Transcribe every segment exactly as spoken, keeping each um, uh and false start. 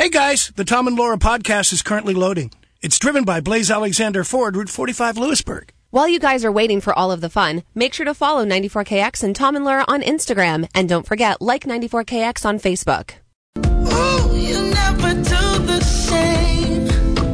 Hey guys, the Tom and Laura podcast is currently loading. It's driven by Blaze Alexander Ford, Route forty-five, Lewisburg. While you guys are waiting for all of the fun, make sure to follow ninety-four K X and Tom and Laura on Instagram. And don't forget, like ninety-four K X on Facebook. Oh, you never do the same.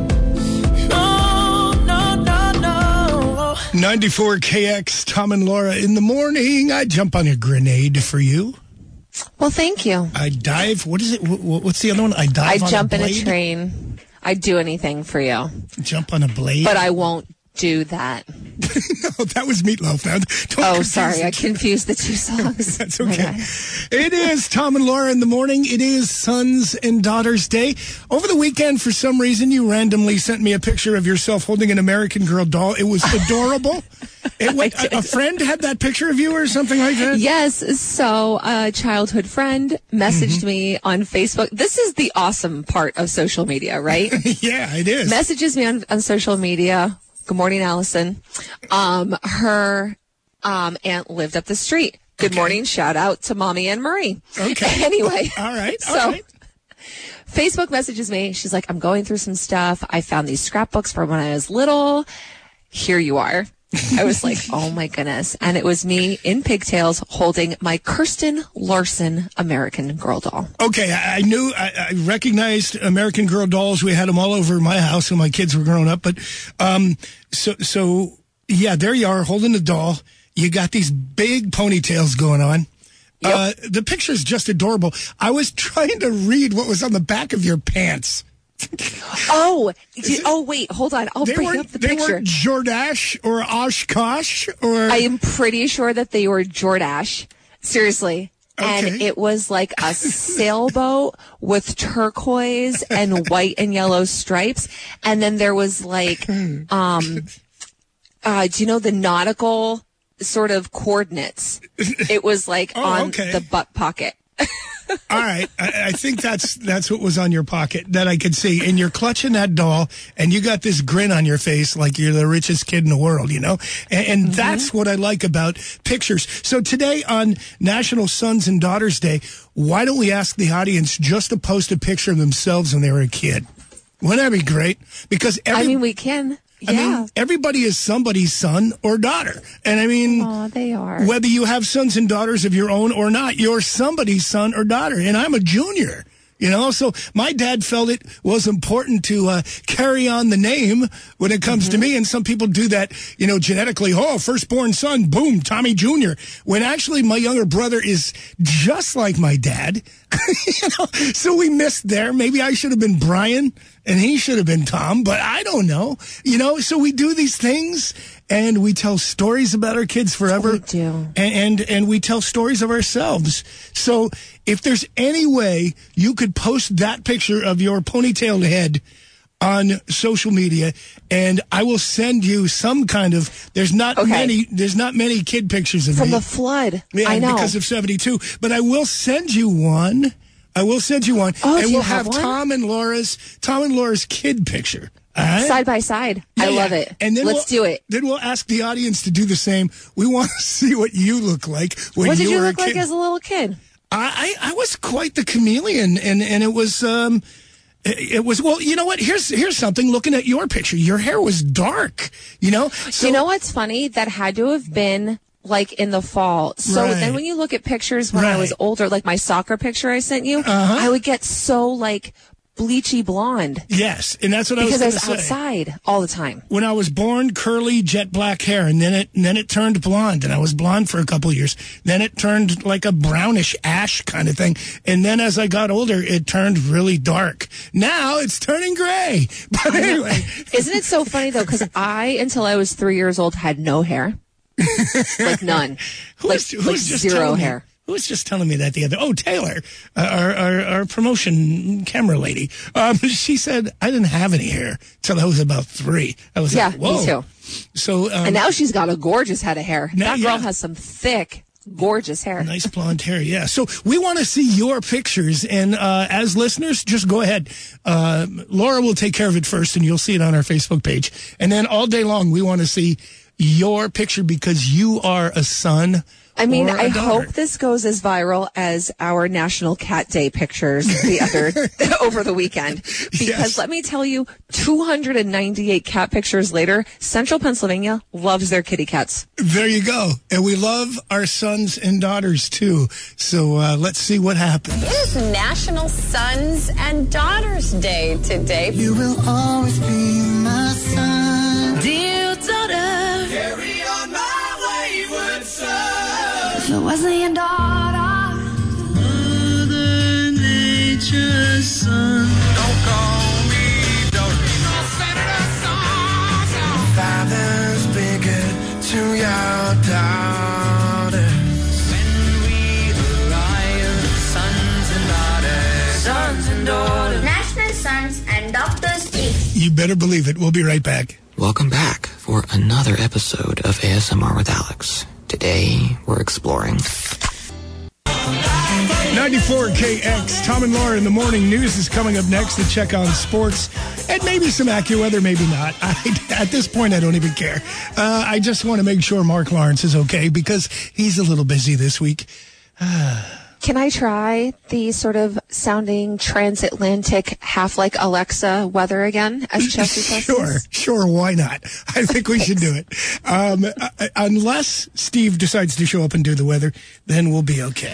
No, no, no, no. ninety-four K X, Tom and Laura in the morning. I jump on a grenade for you. Well, thank you. I dive. What is it? Wh- What's the other one? I dive I on jump a in blade? a train. I'd do anything for you. Jump on a blade? But I won't do that. No, that was Meatloaf. Now, don't Oh, confuse sorry. the I two. confused the two songs. That's Oh my okay. God. It is Tom and Laura in the morning. It is Sons and Daughters Day. Over the weekend, for some reason, you randomly sent me a picture of yourself holding an American Girl doll. It was adorable. It went, a, a friend had that picture of you or something like that? Yes. So a childhood friend messaged Mm-hmm. me on Facebook. This is the awesome part of social media, right? Yeah, it is. Messages me on, on social media. Good morning, Allison. Um, her um, aunt lived up the street. Good Okay. morning. Shout out to Mommy Anne Marie. Okay. Anyway. All right. All so right. Facebook messages me. She's like, I'm going through some stuff. I found these scrapbooks from when I was little. Here you are. I was like, oh my goodness. And it was me in pigtails holding my Kirsten Larson American Girl doll. Okay, I, I knew, I, I recognized American Girl dolls. We had them all over my house when my kids were growing up. But, um, so, so, yeah, there you are holding the doll. You got these big ponytails going on. Yep. Uh, the picture's just adorable. I was trying to read what was on the back of your pants. Oh, did, oh wait, hold on. I'll They bring weren't, up the they picture. weren't Jordache or Oshkosh or... I am pretty sure that they were Jordache. Seriously. And Okay. it was like a sailboat with turquoise and white and yellow stripes. And then there was like, um, uh, do you know the nautical sort of coordinates? It was like Oh, on okay. the butt pocket. All right, I, I think that's that's what was on your pocket that I could see. And you're clutching that doll, and you got this grin on your face like you're the richest kid in the world, you know? And, and Mm-hmm. that's what I like about pictures. So today on National Sons and Daughters Day, why don't we ask the audience just to post a picture of themselves when they were a kid? Wouldn't that be great? Because every, I mean, we can. I Yeah. mean, everybody is somebody's son or daughter. And I mean... Oh, they are. Whether you have sons and daughters of your own or not, you're somebody's son or daughter. And I'm a junior, you know? So my dad felt it was important to uh, carry on the name when it comes Mm-hmm. to me. And some people do that, you know, genetically. Oh, firstborn son, boom, Tommy Junior When actually my younger brother is just like my dad. You know? So we missed there. Maybe I should have been Brian and he should have been Tom, but I don't know. You know, so we do these things and we tell stories about our kids forever. We do. And, and and we tell stories of ourselves. So if there's any way you could post that picture of your ponytailed head on social media, and I will send you some kind of. There's not Okay. many. There's not many kid pictures of From me. the flood. Yeah, I know. because of seventy-two. But I will send you one. I will send you one, Oh, and do you we'll have have one? Tom and Laura's Tom and Laura's kid picture. All right? Side by side. I Yeah, love yeah. it. And then Let's we'll, do it. Then we'll ask the audience to do the same. We want to see what you look like when What did you you were look a kid. like as a little kid? I, I I was quite the chameleon, and and it was um. It it was well, you know what? Here's here's something. Looking at your picture, your hair was dark. You know, so you know what's funny? That had to have been like in the fall. So Right. then when you look at pictures when I was Right. older, like my soccer picture I sent you, Uh-huh. I would get so like bleachy blonde yes, and that's what I was because I going was to say. outside all the time. When I was born, curly jet black hair, and then it and then it turned blonde, and I was blonde for a couple of years. Then it turned like a brownish ash kind of thing, and then as I got older, it turned really dark. Now it's turning gray. But anyway, Isn't it so funny though? Because I, until I was three years old, had no hair, like none, who like, was, who like was just zero telling me- hair. Who was just telling me that the other? Oh, Taylor, uh, our, our our promotion camera lady. Um, she said I didn't have any hair till I was about three. I was Yeah, like, whoa. me too. So um, And now she's got a gorgeous head of hair. Now- That girl yeah. has some thick, gorgeous hair. nice blonde hair, yeah. So we want to see your pictures, and uh, as listeners, just go ahead. Uh, Laura will take care of it first, and you'll see it on our Facebook page. And then all day long, we want to see your picture because you are a son I mean, or a I daughter. hope this goes as viral as our National Cat Day pictures the other over the weekend. Because Yes. let me tell you, two hundred ninety-eight cat pictures later, Central Pennsylvania loves their kitty cats. There you go. And we love our sons and daughters, too. So uh, let's see what happens. It is National Sons and Daughters Day today. You will always be my son. Dear daughter, Carry on my wayward son. If it wasn't your daughter, Mother Nature's son. Don't call me daughter. No senator son. Father's been good to your daughter. When we lion, sons and daughters. Sons and daughters. National Sons and Daughters Day. You better believe it. We'll be right back. Welcome back for another episode of A S M R with Alex. Today, we're exploring ninety-four K X, Tom and Laura in the morning. News is coming up next to check on sports and maybe some AccuWeather, maybe not. I, at this point, I don't even care. Uh, I just want to make sure Mark Lawrence is okay because he's a little busy this week. Can I try the sort of sounding transatlantic, half like Alexa weather again, as Chelsea says? Sure, sure, why not? I think we should do it. Um, uh, unless Steve decides to show up and do the weather, then we'll be okay.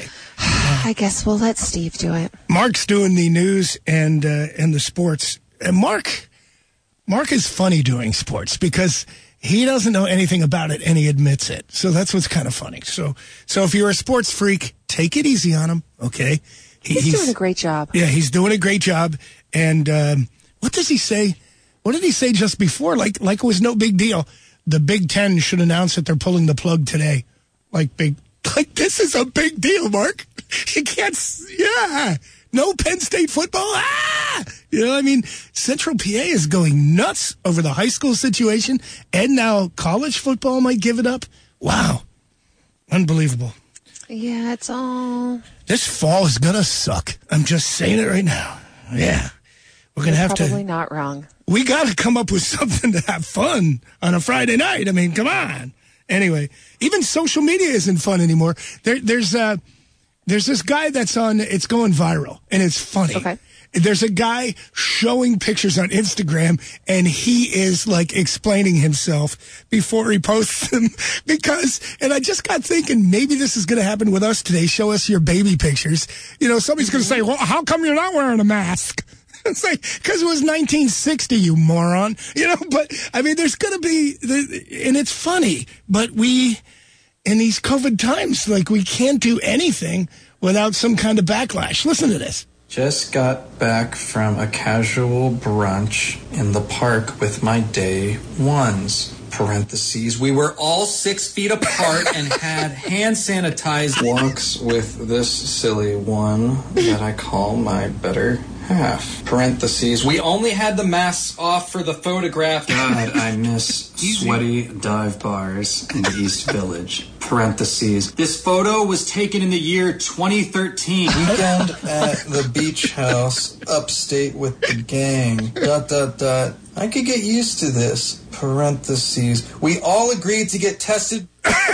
I guess we'll let Steve do it. Mark's doing the news and uh, and the sports. And Mark, Mark is funny doing sports because he doesn't know anything about it and he admits it. So that's what's kind of funny. So so if you're a sports freak, take it easy on him, okay? He, He's, doing a great job. Yeah, he's doing a great job. And um, what does he say? What did he say just before? Like like it was no big deal. The Big Ten should announce that they're pulling the plug today. Like big, like this is a big deal, Mark. You can't. s- Yeah. No Penn State football? Ah! You know, I mean, Central P A is going nuts over the high school situation, and now college football might give it up. Wow. Unbelievable. Yeah, it's all This fall is going to suck. I'm just saying it right now. Yeah. We're going to have probably to. not wrong. We got to come up with something to have fun on a Friday night. I mean, come on. Anyway, even social media isn't fun anymore. There, there's uh, there's this guy that's on. It's going viral, and it's funny. Okay. There's a guy showing pictures on Instagram, and he is like explaining himself before he posts them. Because, and I just got thinking, maybe this is going to happen with us today. Show us your baby pictures. You know, somebody's going to say, "Well, how come you're not wearing a mask?" It's like, because it was nineteen sixty, you moron. You know, but I mean, there's going to be, and it's funny, but we, in these COVID times, like we can't do anything without some kind of backlash. Listen to this. Just got back from a casual brunch in the park with my day ones. Parentheses. We were all six feet apart and had hand sanitized walks with this silly one that I call my better half. Parentheses. We only had the masks off for the photograph. God, I miss sweaty dive bars in the East Village. Parentheses. This photo was taken in the year twenty thirteen. Weekend at the beach house, upstate with the gang. Dot, dot, dot. I could get used to this. Parentheses. We all agreed to get tested.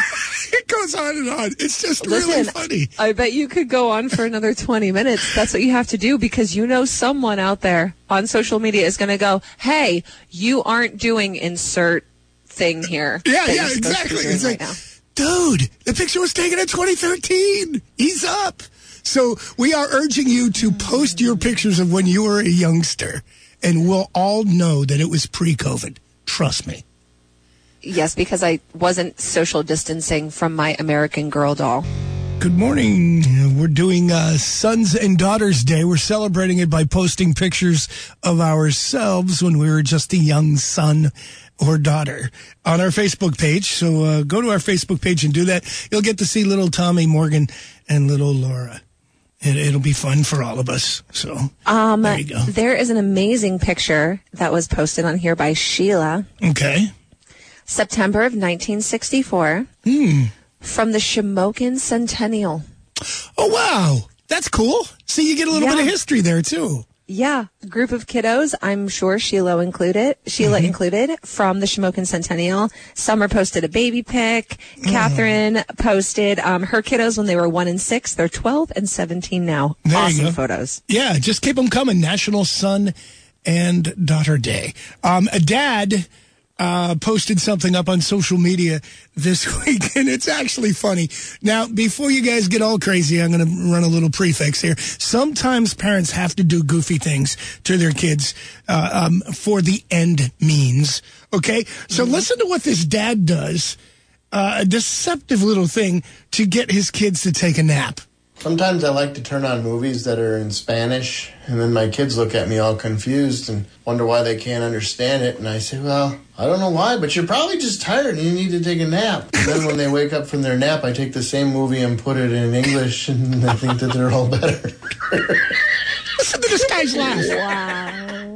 It goes on and on. It's just Listen, really funny. I bet you could go on for another twenty minutes. That's what you have to do because you know someone out there on social media is going to go, hey, you aren't doing insert thing here. Yeah, that yeah, you're supposed to be exactly. doing It's right like, now. dude, the picture was taken in twenty thirteen. He's up. So we are urging you to post your pictures of when you were a youngster, and we'll all know that it was pre-COVID. Trust me. Yes, because I wasn't social distancing from my American Girl doll. Good morning. We're doing uh, Sons and Daughters Day. We're celebrating it by posting pictures of ourselves when we were just a young son or daughter on our Facebook page. So uh, go to our Facebook page and do that. You'll get to see little Tommy, Morgan, and little Laura. It, it'll be fun for all of us. So Um, there you go. There is an amazing picture that was posted on here by Sheila. Okay. September of nineteen sixty-four. Hmm. From the Shamokin Centennial. Oh, wow. That's cool. See, you get a little Yeah. bit of history there, too. Yeah, group of kiddos. I'm sure Sheila included. Sheila Mm-hmm. included from the Shamokin Centennial. Summer posted a baby pic. Mm. Catherine posted um, her kiddos when they were one and six. They're twelve and seventeen now. There you Awesome go. photos. Yeah, just keep them coming. National Son and Daughter Day. Um, a dad uh, posted something up on social media this week, and it's actually funny. Now, before you guys get all crazy, I'm going to run a little prefix here. Sometimes parents have to do goofy things to their kids uh, um, for the end means. Okay? So listen to what this dad does. Uh, a deceptive little thing to get his kids to take a nap. Sometimes I like to turn on movies that are in Spanish, and then my kids look at me all confused and wonder why they can't understand it. And I say, well, I don't know why, but you're probably just tired and you need to take a nap. And then when they wake up from their nap, I take the same movie and put it in English, and I think that they're all better. Listen to this guy's laugh. Wow.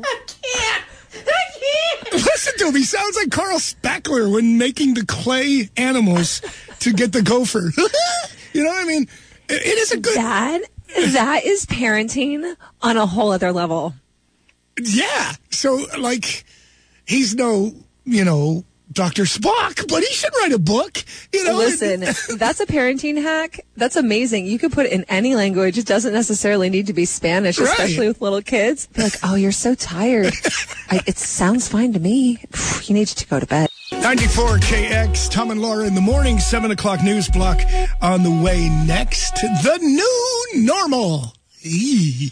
Listen to him. He sounds like Carl Spackler when making the clay animals to get the gopher. You know what I mean? It, it is a good... That, that is parenting on a whole other level. Yeah. So, like, he's no, you know, Doctor Spock, but he should write a book. You know? Listen, that's a parenting hack. That's amazing. You could put it in any language. It doesn't necessarily need to be Spanish, Right. especially with little kids. Be like, oh, you're so tired. I, it sounds fine to me. You need to go to bed. ninety-four K X, Tom and Laura in the morning, seven o'clock news block on the way next. The new normal. Eee.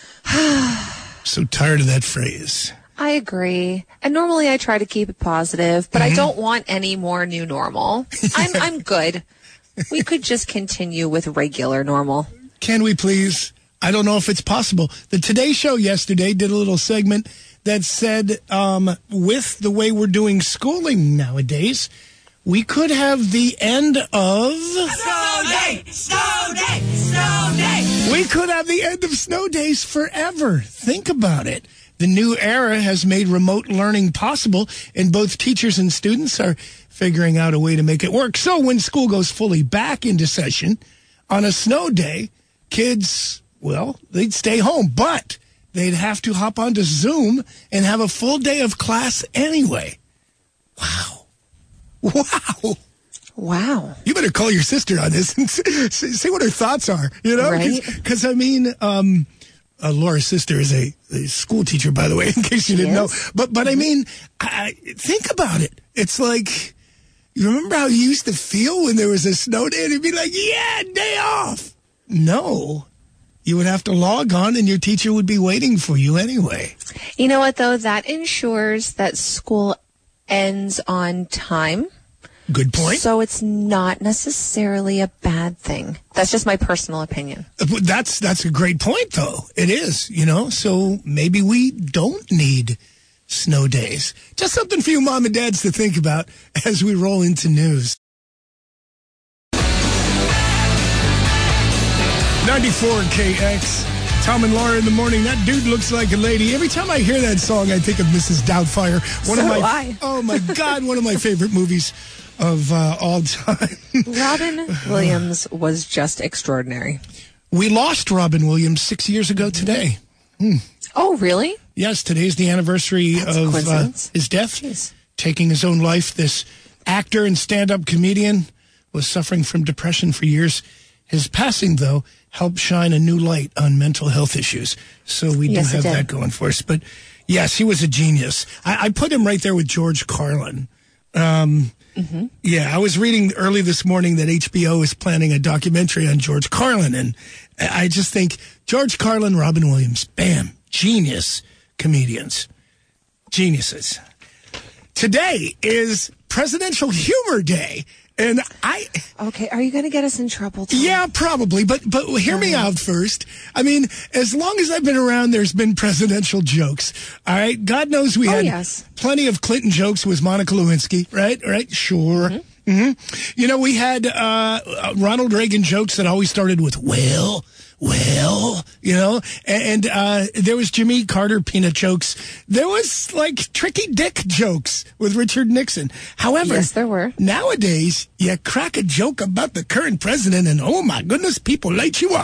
So tired of that phrase. I agree. And normally I try to keep it positive, but Mm-hmm. I don't want any more new normal. I'm I'm good. We could just continue with regular normal. Can we please? I don't know if it's possible. The Today Show yesterday did a little segment that said, um, with the way we're doing schooling nowadays, we could have the end of... Snow day! Snow day! Snow day! We could have the end of snow days forever. Think about it. The new era has made remote learning possible, and both teachers and students are figuring out a way to make it work. So when school goes fully back into session on a snow day, kids, well, they'd stay home, but they'd have to hop onto Zoom and have a full day of class anyway. Wow. Wow. Wow. You better call your sister on this and see, see what her thoughts are, you know? Right. Because, I mean, um, uh, Laura's sister is a, a school teacher, by the way, in case you She didn't know. is? But, but I mean, I, I- think about it. It's like, you remember how you used to feel when there was a snow day and you'd be like, yeah, day off. No. You would have to log on and your teacher would be waiting for you anyway. You know what, though? That ensures that school ends on time. Good point. So it's not necessarily a bad thing. That's just my personal opinion. But That's that's a great point, though. It is, you know. So maybe we don't need snow days. Just something for you mom and dads to think about as we roll into news. ninety-four K X, Tom and Laura in the morning. That dude looks like a lady. Every time I hear that song, I think of Missus Doubtfire. One So of my, do I. oh my God, one of my favorite movies of uh, all time. Robin Williams was just extraordinary. We lost Robin Williams six years ago today. Oh, really? Yes, today's the anniversary That's a of uh, coincidence. his death, Jeez. taking his own life. This actor and stand-up comedian was suffering from depression for years. His passing, though, helped shine a new light on mental health issues. So we Yes, do it have did. that going for us. But yes, he was a genius. I, I put him right there with George Carlin. Um, Mm-hmm. Yeah, I was reading early this morning that H B O is planning a documentary on George Carlin. And I just think George Carlin, Robin Williams, bam, genius comedians. Geniuses. Today is Presidential Humor Day. And I... Okay, are you going to get us in trouble, Tom? Yeah, probably, but but hear me out first. I mean, as long as I've been around, there's been presidential jokes. All right, God knows we Oh, had yes. plenty of Clinton jokes with Monica Lewinsky, right? Right? Sure. Mm-hmm. Mm-hmm. You know, we had uh, Ronald Reagan jokes that always started with "well." Well, you know, and uh, there was Jimmy Carter peanut jokes. There was like Tricky Dick jokes with Richard Nixon. However, Yes, there were. nowadays, you crack a joke about the current president and oh my goodness, people light you up.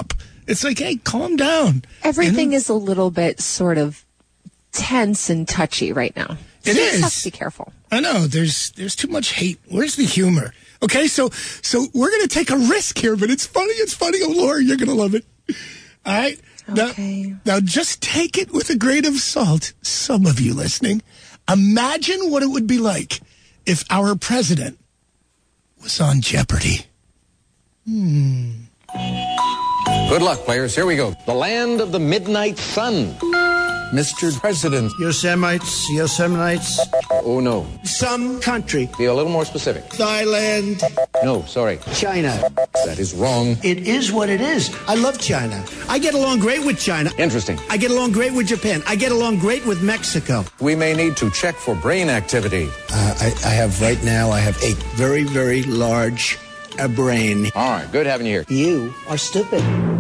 It's like, hey, calm down. Everything You know? is a little bit sort of tense and touchy right now. So It you just is. have to be careful. I know there's there's too much hate. Where's the humor? Okay, so so we're gonna take a risk here, but it's funny. It's funny. Oh, Laura, you're gonna love it. All right. Okay. Now, now just take it with a grain of salt. Some of you listening, imagine what it would be like if our president was on Jeopardy. Hmm. Good luck, players. Here we go. The land of the midnight sun. Mister President, Yosemites, Yosemites. Oh, no. Some country. Be a little more specific. Thailand. No, sorry. China. That is wrong. It is what it is. I love China. I get along great with China. Interesting. I get along great with Japan. I get along great with Mexico. We may need to check for brain activity. Uh, I, I have right now, I have a very, very large uh, brain. All right, good having you here. You are stupid.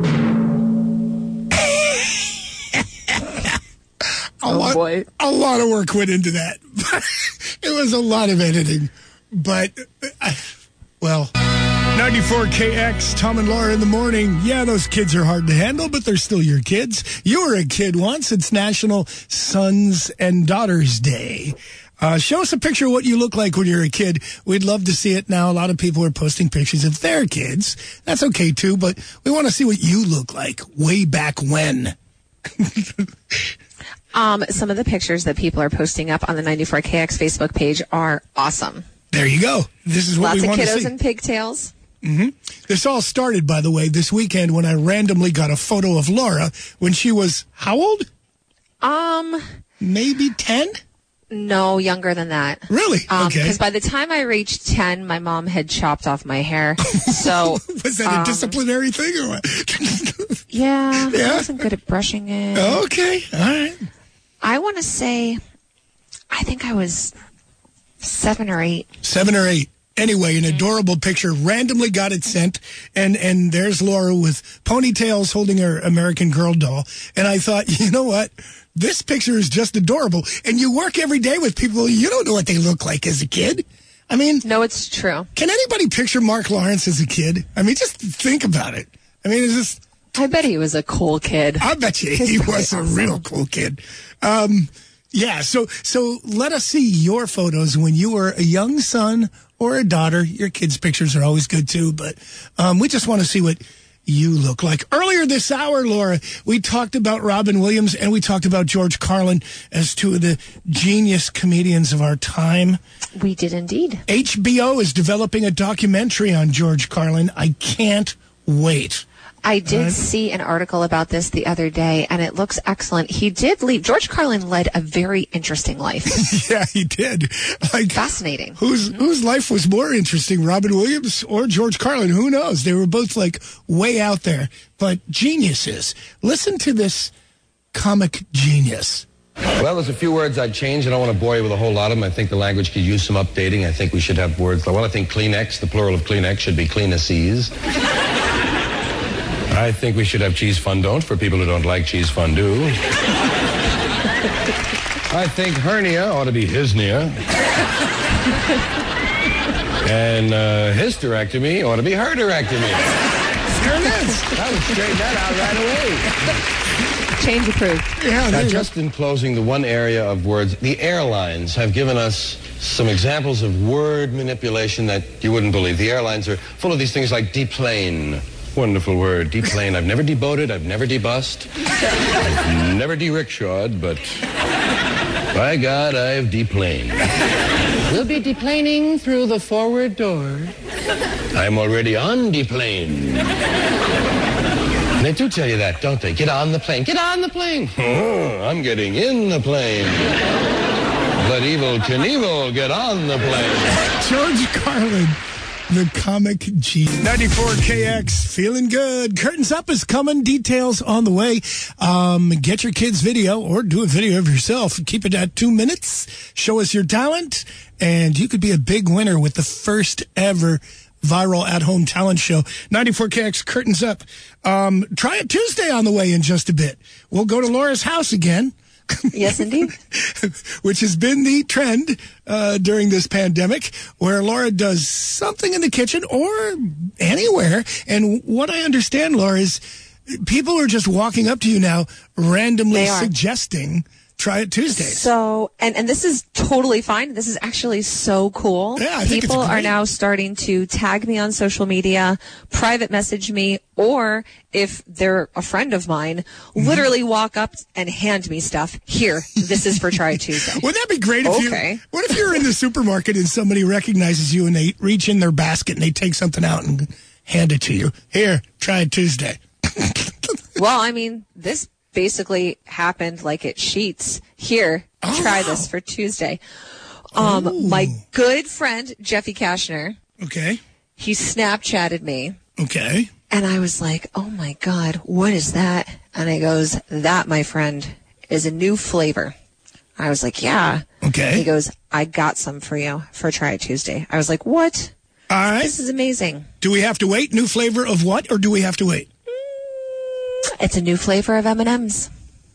A, Oh, lot, boy. a lot of work went into that. It was a lot of editing. But, uh, well, ninety-four K X, Tom and Laura in the morning. Yeah, those kids are hard to handle, but they're still your kids. You were a kid once. It's National Sons and Daughters Day. Uh, show us a picture of what you look like when you're a kid. We'd love to see it now. A lot of people are posting pictures of their kids. That's okay, too, but we want to see what you look like way back when. Um, some of the pictures that people are posting up on the ninety-four K X Facebook page are awesome. There you go. This is what Lots we of want to see. kiddos in pigtails. Mm-hmm. This all started, by the way, this weekend when I randomly got a photo of Laura when she was, how old? Um, Maybe ten? no, younger than that. Really? Um, Okay. Because by the time I reached ten, my mom had chopped off my hair. So Was that a um, disciplinary thing or what? yeah, Yeah? I wasn't good at brushing it. Okay, all right. I want to say, I think I was seven or eight. Seven or eight. Anyway, an adorable picture, randomly got it sent, and, and there's Laura with ponytails holding her American Girl doll. And I thought, you know what? This picture is just adorable. And you work every day with people, you don't know what they look like as a kid. I mean, No, it's true. can anybody picture Mark Lawrence as a kid? I mean, just think about it. I mean, it's just... I bet he was a cool kid. I bet you he was a real cool kid. Um, yeah, so so let us see your photos when you were a young son or a daughter. Your kids' pictures are always good, too, but um, we just want to see what you look like. Earlier this hour, Laura, we talked about Robin Williams and we talked about George Carlin as two of the genius comedians of our time. We did indeed. H B O is developing a documentary on George Carlin. I can't wait. I did Right. see an article about this the other day, and it looks excellent. He did leave. George Carlin led a very interesting life. Yeah, he did. Like, Fascinating. Whose whose life was more interesting, Robin Williams or George Carlin? Who knows? They were both like way out there, but geniuses. Listen to this comic genius. Well, there's a few words I'd change. I don't want to bore you with a whole lot of them. I think the language could use some updating. I think we should have words. Well, I think Kleenex, the plural of Kleenex, should be Kleeneces. I think we should have cheese fondant for people who don't like cheese fondue. I think hernia ought to be hisnia. And uh, hysterectomy ought to be herderectomy. There it is. I would straighten that out right away. Change approved. Yeah, Now, just in closing, the one area of words, the airlines have given us some examples of word manipulation that you wouldn't believe. The airlines are full of these things like deplane. Wonderful word, deplane. I've never deboated, I've never debussed, I've never de-rickshawed, but by God, I've deplaned. We'll be deplaning through the forward door. I'm already on deplane. And they do tell you that, don't they? Get on the plane. Get on the plane. Oh, I'm getting in the plane. Let Evel Knievel get on the plane. George Carlin, the comic G. ninety-four K X, feeling good. Curtains Up is coming. Details on the way. Um, get your kids' video or do a video of yourself. Keep it at two minutes. Show us your talent, and you could be a big winner with the first ever viral at-home talent show. ninety-four K X, Curtains Up. Um, try it Tuesday on the way in just a bit. We'll go to Laura's house again. Yes, indeed. Which has been the trend uh, during this pandemic, where Laura does something in the kitchen or anywhere. And what I understand, Laura, is People are just walking up to you now, randomly They are. suggesting Try It Tuesdays. So, and, and this is totally fine. This is actually so cool. Yeah, I think it's People are great. now starting to tag me on social media, private message me, or if they're a friend of mine, Mm-hmm. literally walk up and hand me stuff. Here, this is for Try It Tuesday. Wouldn't that be great if Okay. you, what if you're in the supermarket and somebody recognizes you and they reach in their basket and they take something out and hand it to you? Here, Try It Tuesday. Well, I mean, this basically happened like at Sheets. Here, Oh, try wow. this for Tuesday. Um, my good friend, Jeffy Kashner, Okay. he Snapchatted me. Okay. And I was like, oh my God, what is that? And he goes, that, my friend, is a new flavor. I was like, yeah. Okay. He goes, I got some for you for Try It Tuesday. I was like, what? All right. This is amazing. Do we have to wait? New flavor of what, or do we have to wait? It's a new flavor of M and M's.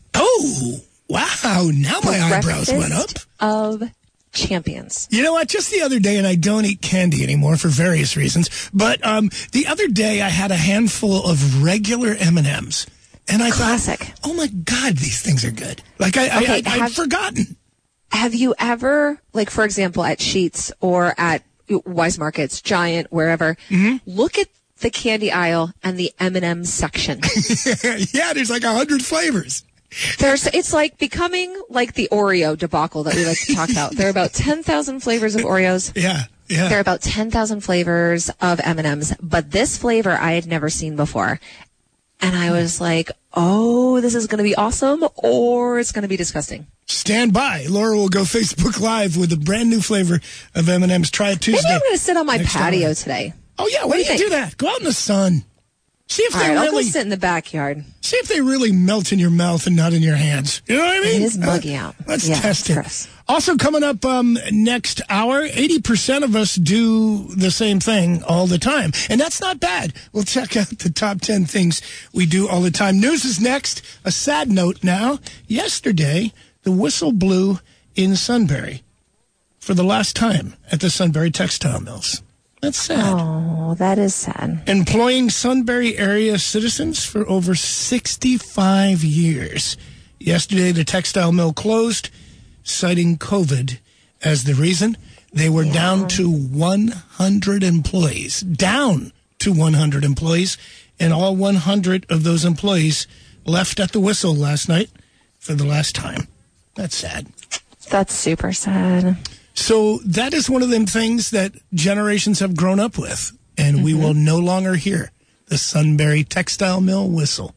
Oh, wow. Now my eyebrows went up. Of champions. You know what? Just the other day, and I don't eat candy anymore for various reasons, but um, the other day I had a handful of regular M and M's. And I Classic. thought, oh my God, these things are good. Like I, Okay, I, I, I'd have- forgotten. Have you ever, like, for example, at Sheets or at Wise Markets, Giant, wherever, look at the candy aisle and the M and M section. Yeah, there's like a hundred flavors. There's, it's like becoming like the Oreo debacle that we like to talk about. There are about ten thousand flavors of Oreos. Yeah, yeah. There are about ten thousand flavors of M and M's, but this flavor I had never seen before. And I was like, oh, this is going to be awesome, or it's going to be disgusting. Stand by. Laura will go Facebook Live with a brand new flavor of M and M's. Try It Tuesday. Maybe I'm going to sit on my next patio hour. today. Oh, yeah. Why What do don't you you do that? Go out in the sun. See if All they right, I'll really go sit in the backyard. see if they really melt in your mouth and not in your hands. You know what I mean? It is muggy Uh, out. Let's Yeah, test it. gross. Also coming up um, next hour, eighty percent of us do the same thing all the time. And that's not bad. We'll check out the top ten things we do all the time. News is next. A sad note now. Yesterday, the whistle blew in Sunbury for the last time at the Sunbury Textile Mills. That's sad. Oh, that is sad. Employing Sunbury area citizens for over sixty-five years. Yesterday, the textile mill closed, citing COVID as the reason. They were yeah. down to one hundred employees. Down to one hundred employees. And all one hundred of those employees left at the whistle last night for the last time. That's sad. That's super sad. So that is one of them things that generations have grown up with, and mm-hmm. we will no longer hear the Sunbury Textile Mill whistle.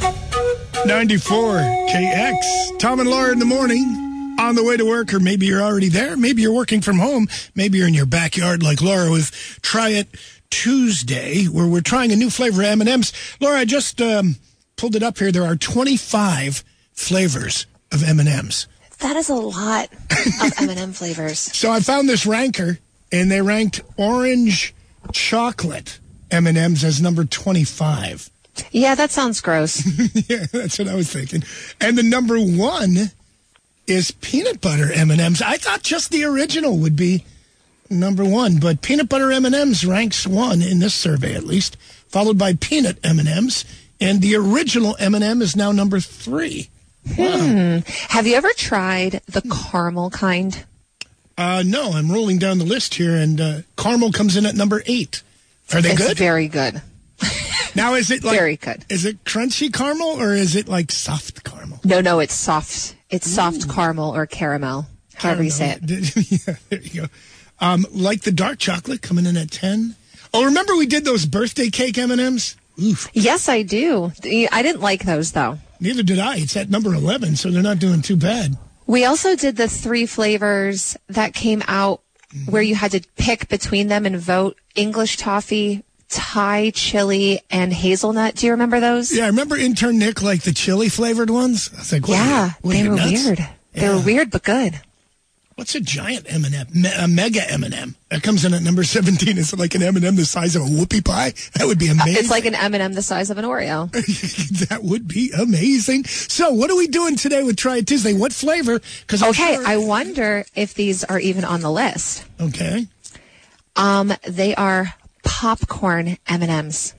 ninety-four K X. Tom and Laura in the morning, on the way to work, or maybe you're already there. Maybe you're working from home. Maybe you're in your backyard like Laura with Try It Tuesday, where we're trying a new flavor of M and M's. Laura, I just um, pulled it up here. There are twenty-five flavors of M and M's. That is a lot of M and M flavors. So I found this ranker, and they ranked orange chocolate M and M's as number twenty-five. Yeah, that sounds gross. Yeah, that's what I was thinking. And the number one is peanut butter M and M's. I thought just the original would be number one, but peanut butter M and M's ranks one in this survey, at least, followed by peanut M and M's, and the original M and M is now number three. Wow. Hmm. Have you ever tried the caramel kind? Uh, no, I'm rolling down the list here, and uh, caramel comes in at number eight. Are they it's good? Very good. Now, is it like very good? Is it crunchy caramel or is it like soft caramel? No, no, it's soft. It's soft Ooh. caramel or caramel, however you say it. Yeah, there you go. Um, like the dark chocolate coming in at ten. Oh, remember we did those birthday cake M and M's? Oof. Yes, I do. I didn't like those though. Neither did I. It's at number eleven, so they're not doing too bad. We also did the three flavors that came out mm-hmm. where you had to pick between them and vote: English toffee, Thai chili, and hazelnut. Do you remember those? Yeah, I remember intern Nick like the chili flavored ones. I was like, what yeah, are you, what they are you, were nuts? weird. Yeah. They were weird but good. What's a giant M and M? Me- a mega M and M. That comes in at number seventeen. Is it like an M and M the size of a whoopie pie? That would be amazing. It's like an M and M the size of an Oreo. That would be amazing. So what are we doing today with Try It Tuesday? What flavor? Because Okay, sure... I wonder if these are even on the list. Okay. Um, they are popcorn M and M's.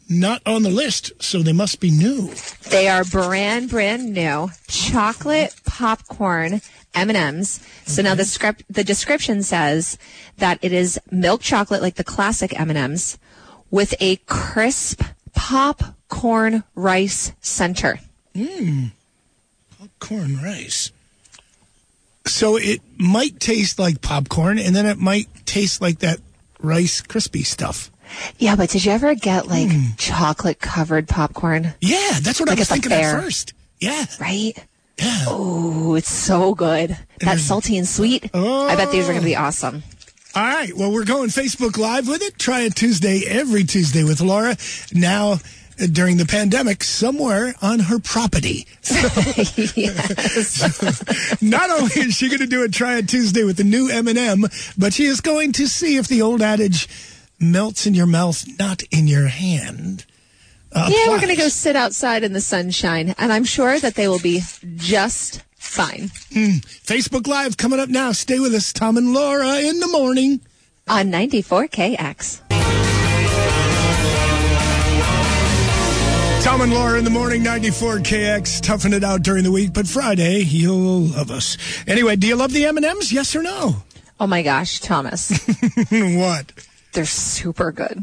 not on the list, so they must be new. They are brand, brand new. Chocolate popcorn M and M's. So now the script, the description says that it is milk chocolate like the classic M and M's with a crisp popcorn rice center. Mmm. Popcorn rice. So it might taste like popcorn, and then it might taste like that Rice Krispie stuff. Yeah, but did you ever get like Mm. chocolate covered popcorn? Yeah, that's what Like I was at the thinking fair. at first. Yeah. Right? Yeah. Oh, it's so good. That's salty and sweet. I bet these are going to be awesome. All right. Well, we're going Facebook Live with it. Try it Tuesday, every Tuesday with Laura. Now, uh, during the pandemic, somewhere on her property. So, Yes. not only is she going to do a Try It Tuesday with the new M and M, but she is going to see if the old adage, melts in your mouth, not in your hand. Uh, Yeah, we're applies. going to go sit outside in the sunshine, and I'm sure that they will be just fine. Mm. Facebook Live coming up now. Stay with us. Tom and Laura in the morning. On ninety-four K X. Tom and Laura in the morning, ninety-four K X, toughing it out during the week, but Friday, you'll love us. Anyway, do you love the M and M's? Yes or no? Oh my gosh, Thomas. What? They're super good.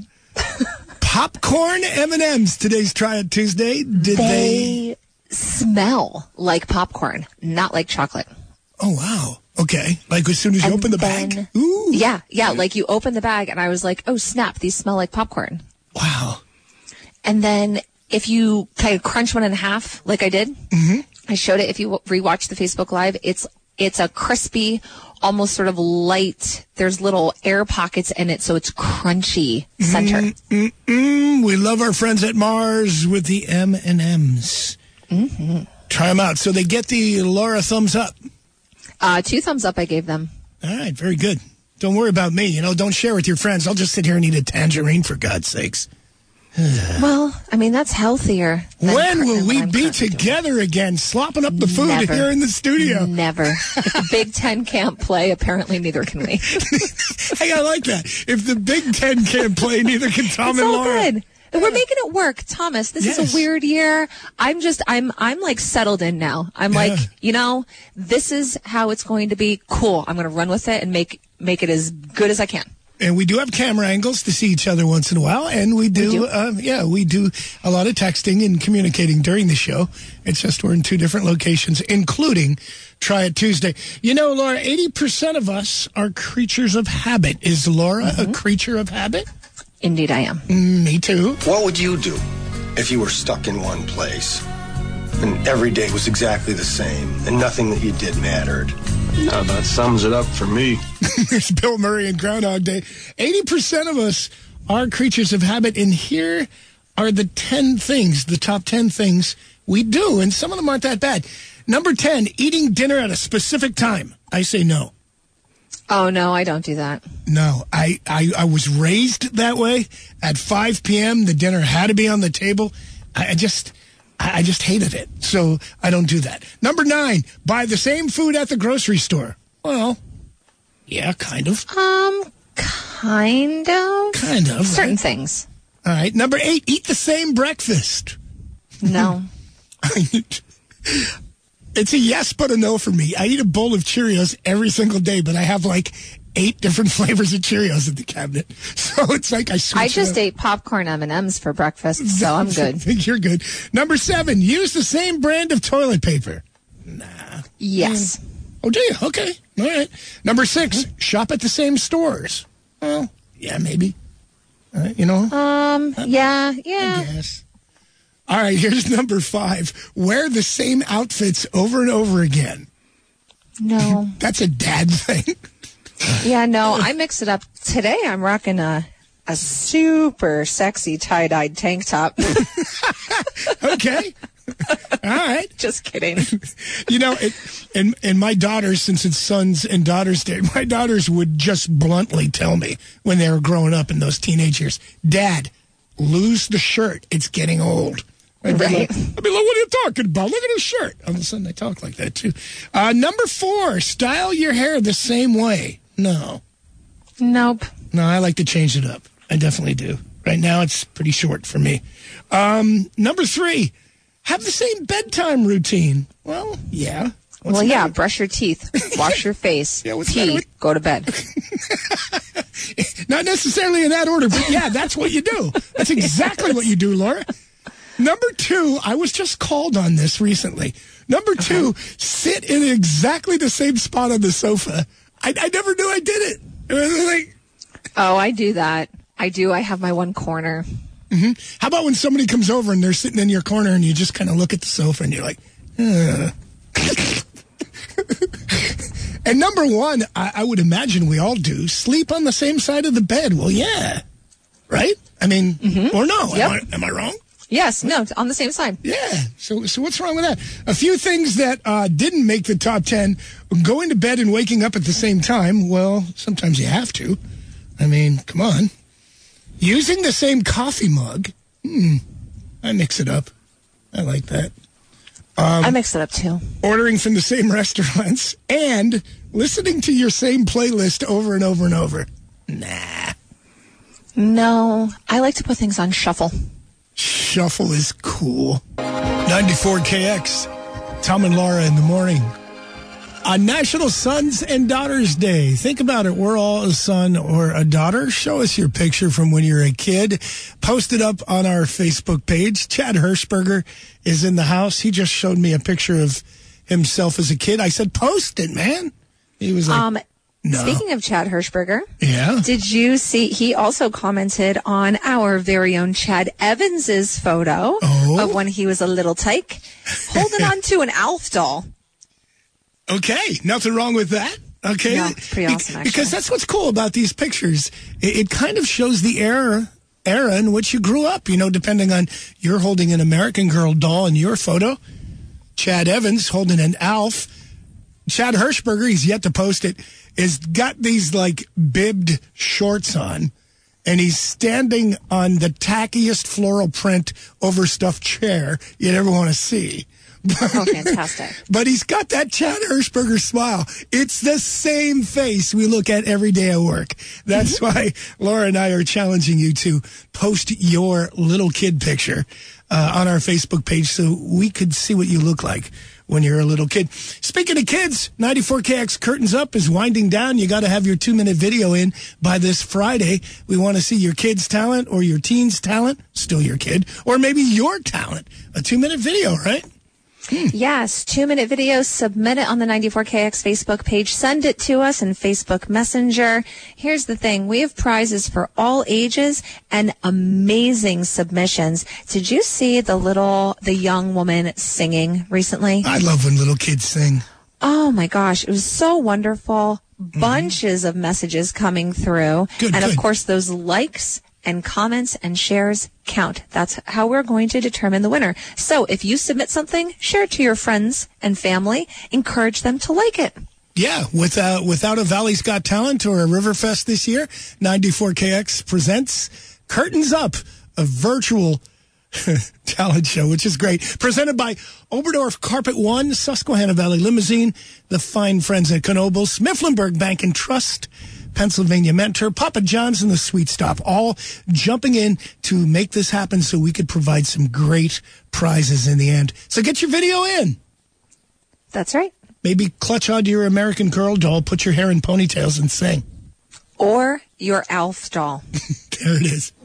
Popcorn M and M's. Today's Try It Tuesday. Did they... They smell like popcorn, not like chocolate. Oh, wow. Okay. Like as soon as you And open the then- bag? Ooh. Yeah, yeah, like you open the bag, and I was like, oh, snap, these smell like popcorn. Wow. And then if you kind of crunch one in half, like I did, Mm-hmm. I showed it. If you rewatch the Facebook Live, it's it's a crispy, almost sort of light. There's little air pockets in it, so it's crunchy center. Mm-mm. We love our friends at Mars with the M and M's. Mm-hmm. Try them out. So they get the Laura thumbs up. Uh, two thumbs up I gave them. All right. Very good. Don't worry about me. You know, don't share with your friends. I'll just sit here and eat a tangerine, for God's sakes. Well, I mean, that's healthier. than When cur- will than we what I'm be currently together again, slopping up the food Never. here in the studio? doing. Never. If the Big Ten can't play, apparently neither can we. Hey, I like that. If the Big Ten can't play, neither can Tom It's and all Laura. good. We're making it work, Thomas. This Yes. is a weird year. I'm just, I'm, I'm like settled in now. I'm Yeah. like, you know, this is how it's going to be. Cool. I'm going to run with it and make, make it as good as I can. And we do have camera angles to see each other once in a while. And we do, We do. Um, yeah, we do a lot of texting and communicating during the show. It's just we're in two different locations, including Try It Tuesday. You know, Laura, eighty percent of us are creatures of habit. Is Laura Mm-hmm. a creature of habit? Indeed, I am. Mm, me too. What would you do if you were stuck in one place and every day was exactly the same and nothing that you did mattered? Now that sums it up for me. There's Bill Murray and Groundhog Day. eighty percent of us are creatures of habit, and here are the ten things, the top ten things we do, and some of them aren't that bad. Number ten, eating dinner at a specific time. I say no. Oh, no, I don't do that. No, I, I, I was raised that way. At five p.m., the dinner had to be on the table. I, I just... I just hated it, so I don't do that. Number nine, buy the same food at the grocery store. Well, yeah, kind of. Um, kind of. Kind of. Certain right? things. All right. Number eight, eat the same breakfast. No. It's a yes, but a no for me. I eat a bowl of Cheerios every single day, but I have like eight different flavors of Cheerios in the cabinet. So it's like I switch I just it up. ate popcorn M and M's for breakfast, so I'm good. I think you're good. Number seven, use the same brand of toilet paper. Yes. Oh, do you? Okay. All right. Number six, shop at the same stores. Well, yeah, maybe. Uh, you know? Um, yeah, yeah. Yes. All right, here's number five. Wear the same outfits over and over again. No. That's a dad thing. Yeah, no, I mix it up. Today I'm rocking a a super sexy tie-dyed tank top. Okay. All right. Just kidding. You know, it, and, and my daughters, since it's Sons and Daughters Day, my daughters would just bluntly tell me when they were growing up in those teenage years, Dad, lose the shirt. It's getting old. I'd be, Right. like, I'd be like, what are you talking about? Look at his shirt. All of a sudden, I talk like that, too. Uh, number four, style your hair the same way. No. Nope. No, I like to change it up. I definitely do. Right now, it's pretty short for me. Um, number three, have the same bedtime routine. Well, yeah. What's well, yeah, matter? brush your teeth, wash your face, yeah, pee, with- go to bed. Not necessarily in that order, but yeah, that's what you do. That's exactly what you do, Laura. Number two, I was just called on this recently. Number two, uh-huh. sit in exactly the same spot on the sofa. I, I never knew I did it. It was like, oh, I do that. I do. I have my one corner. Mm-hmm. How about when somebody comes over and they're sitting in your corner and you just kind of look at the sofa and you're like, uh. And number one, I, I would imagine we all do, sleep on the same side of the bed. Well, yeah. Right? I mean, mm-hmm. or no? Yep. Am, I, am I wrong? Yes. No, on the same side. Yeah. So so what's wrong with that? A few things that uh, didn't make the top ten. Going to bed and waking up at the same time. Well, sometimes you have to. I mean, come on. Using the same coffee mug. Hmm. I mix it up. I like that. Um, I mix it up, too. Ordering from the same restaurants and listening to your same playlist over and over and over. Nah. No, I like to put things on shuffle. Shuffle is cool. ninety-four K X, Tom and Laura in the morning. On National Sons and Daughters Day. Think about it. We're all a son or a daughter. Show us your picture from when you're a kid. Post it up on our Facebook page. Chad Hirschberger is in the house. He just showed me a picture of himself as a kid. I said, post it, man. He was like, um, no. Speaking of Chad Hirschberger. Yeah. Did you see, he also commented on our very own Chad Evans's photo oh. of when he was a little tyke, holding on to an Alf doll. Okay, nothing wrong with that. Okay, yeah, pretty awesome, actually. Because that's what's cool about these pictures. It, it kind of shows the era era in which you grew up. You know, depending on you're holding an American Girl doll in your photo, Chad Evans holding an Alf. Chad Hirschberger, he's yet to post it, is got these like bibbed shorts on, and he's standing on the tackiest floral print overstuffed chair you'd ever want to see. Oh, fantastic. But he's got that Chad Hirschberger smile. It's the same face we look at every day at work. That's mm-hmm. why Laura and I are challenging you to post your little kid picture uh, on our Facebook page so we could see what you look like when you're a little kid. Speaking of kids, ninety-four K X Curtains Up is winding down. You got to have your two-minute video in by this Friday. We want to see your kid's talent or your teen's talent, still your kid, or maybe your talent. A two-minute video, right? Hmm. Yes, two-minute videos. Submit it on the ninety-four K X Facebook page. Send it to us in Facebook Messenger. Here's the thing. We have prizes for all ages and amazing submissions. Did you see the little, the young woman singing recently? I love when little kids sing. Oh, my gosh. It was so wonderful. Mm-hmm. Bunches of messages coming through. Good, and, good. of course, those likes and comments and shares count. That's how we're going to determine the winner. So if you submit something, share it to your friends and family. Encourage them to like it. Yeah, without, without a Valley's Got Talent or a Riverfest this year, ninety-four K X presents Curtains Up, a virtual talent show, which is great. Presented by Oberdorf Carpet One, Susquehanna Valley Limousine, the fine friends at Knobles, Mifflinburg Bank and Trust, Pennsylvania Mentor, Papa John's, and the Sweet Stop, all jumping in to make this happen so we could provide some great prizes in the end. So get your video in. That's right. Maybe clutch onto your American Girl doll, put your hair in ponytails, and sing. Or your Alf doll. There it is.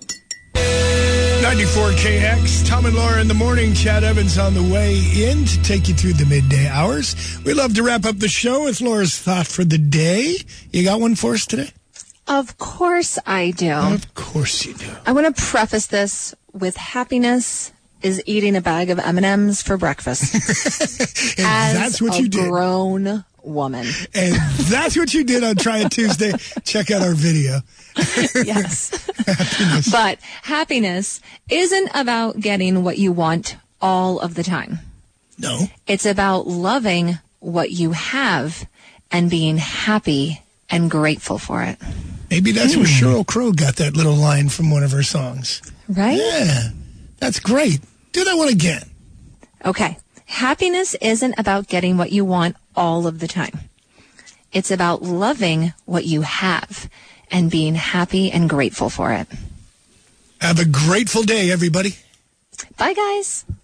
ninety-four K X, Tom and Laura in the morning. Chad Evans on the way in to take you through the midday hours. We love to wrap up the show with Laura's thought for the day. You got one for us today? Of course I do. Of course you do. I want to preface this with happiness is eating a bag of M and M's for breakfast. And As that's what a you did. grown woman. And that's what you did on Try It Tuesday. Check out our video. Yes. Happiness. But happiness isn't about getting what you want all of the time. No. It's about loving what you have and being happy and grateful for it. Maybe that's mm. where Sheryl Crow got that little line from one of her songs. Right? Yeah. That's great. Do that one again. Okay. Happiness isn't about getting what you want all of the time. It's about loving what you have and being happy and grateful for it. Have a grateful day, everybody. Bye, guys.